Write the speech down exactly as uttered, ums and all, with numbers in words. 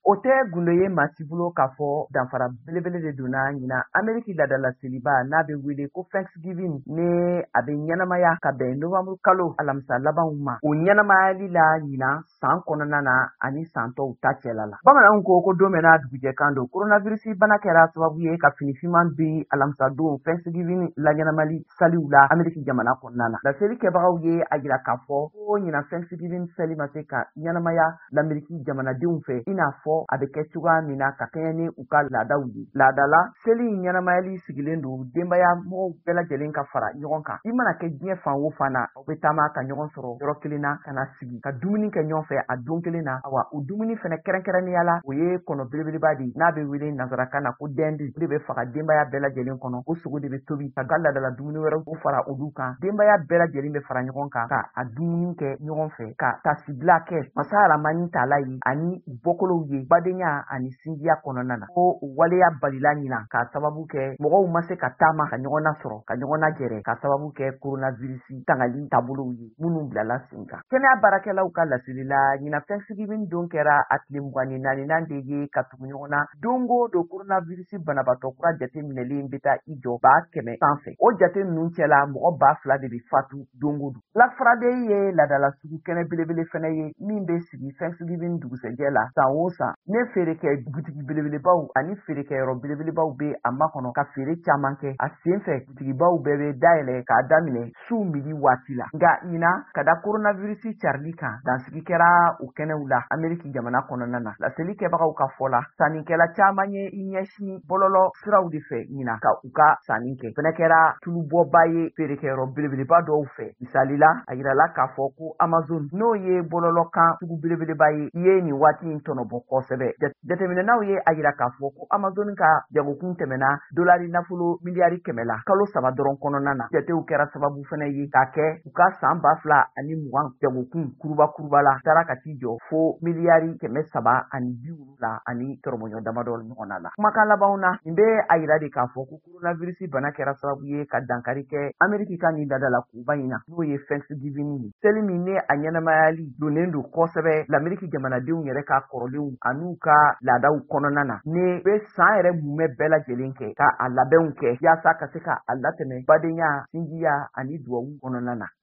O tɛ gundo ye maasi bolo k'a fɔ danfara belebele de donna ɲina Ameriki ladala seliba n'a bɛ wele ko Thanksgiving ne a bɛ ɲɛnamaya ka bɛn Novembre kalo alamisa labanw ma. O ɲɛnamayali la ɲina san kɔnɔna na ani san tɔw ta cɛla la. Bamananw ko ko don mɛna dugujɛkan don coronavirus bana kɛra sababu ye ka finifinman bi alamisa don Thanksgiving la ɲɛnamali saliw la Ameriki jamana kɔnɔna na. Laseli kɛbagaw ye a jira k'a fɔ ko ɲina Thanksgiving seli ma se ka ɲɛnamaya l'Ameriki jamanadenw fɛ i n'a fɔ a bɛ kɛ cogoya min na ka kɛɲɛ ni u ka laadaw ye. Laada la seli ɲɛnamayali sigilen don denbaya mɔgɔw bɛɛ lajɛlen ka fara ɲɔgɔn kan. I mana kɛ diɲɛ fan o fan na aw bɛ taama ka ɲɔgɔn sɔrɔ yɔrɔ kelen na ka na sigi ka dumuni kɛ ɲɔgɔn fɛ a don kelen na. Awa o dumuni fɛnɛ kɛrɛnkɛrɛnnenya la o ye kɔnɔ belebeleba de n'a bɛ wele nanzarakan na ko dindi. O de bɛ faga denbaya bɛɛ lajɛlen kɔnɔ. O sogo de bɛ tobi ka ga laadala dumuni wɛrɛw o fara olu kan. Denbaya bɛɛ lajɛlen bɛ fara ɲɔgɔn kan ka a dumuni kɛ ɲɔgɔn fɛ ka tasibila kɛ masa Aramani Taala ye ani u bɔkolow ye badenya ani sinjiya kɔnɔna na. Ko o waleya balila ɲina ka sababu kɛ mɔgɔw ma se ka taama ka ɲɔgɔn nasɔrɔ ka ɲɔgɔn lagɛrɛ ka sababu kɛ coronavirus tangali taabolow ye minnu bilala sen kan. Kɛnɛya baarakɛlaw ka laseli la ɲina Thanksgiving don kɛra a tile mugan ni naaninan de ye ka tugu ɲɔgɔn na don o don coronavirus banabatɔ kura jate minɛlen bɛ taa i jɔ ba kɛmɛ sanfɛ. O jate ninnu cɛla mɔgɔ ba fila de bɛ fatu don o don. Lafaraden ye laadala sugu kɛnɛ belebele fɛnɛ ye min bɛ sigi Thanksgiving dugusɛjɛ la san o san. Ne feerekɛ butigi belebelebaw ani feerekɛyɔrɔ belebelebaw bɛ a makɔnɔ ka feere caman kɛ. A sen fɛ butigibaw bɛɛ bɛ dayɛlɛ k'a daminɛ su midi waati la. Nka ɲina ka da coronavirus carili kan dansigi kɛra o kɛnɛw la Ameriki jamana kɔnɔna na. Laseli kɛbagaw ka fɔ la sannikɛla caman ye i ɲɛsin bɔlɔlɔ siraw de fɛ ɲina ka u ka sanni kɛ. Fɛnɛ kɛra tulubɔba ye feerekɛyɔrɔ belebeleba dɔw fɛ. Misali la a yirala k'a fɔ ko Amazon n'o ye bɔlɔlɔkan sugu belebeleba ye i ye nin waati in tɔnɔbɔ kosɛbɛ. Jateminɛnaw ye a yira k'a fɔ ko Amazon ka jagokun tɛmɛna dolari nafolo miliyari kɛmɛ la kalo saba dɔrɔn kɔnɔna na. Jatew kɛra sababu fɛnɛ ye k'a kɛ u ka san ba fila ani mugan jagokun kuruba kuruba la taara ka t'i jɔ fo miliyari kɛmɛ saba ani bi wolonwula ani tɔrɔmɔɲɔ damadɔ ɲɔgɔnna la. Kumakan labanw na nin bɛ a yira de k'a fɔ ko coronavirus bana kɛra sababu ye ka dankari kɛ Ameriki ka nin laadala kuba in na n'o ye Thanksgiving ye. Seli min ne a ɲɛnamayali donnen don kosɛbɛ l'Ameriki jamanadenw yɛrɛ ka kɔrɔlenw an'u ka laadaw kɔnɔna na. Ne bɛ san yɛrɛ mumɛ bɛɛ lajɛlen kɛ ka a labɛnw kɛ yaasa ka se ka a latɛmɛ badenya sinjiya ani duwawu kɔnɔna na.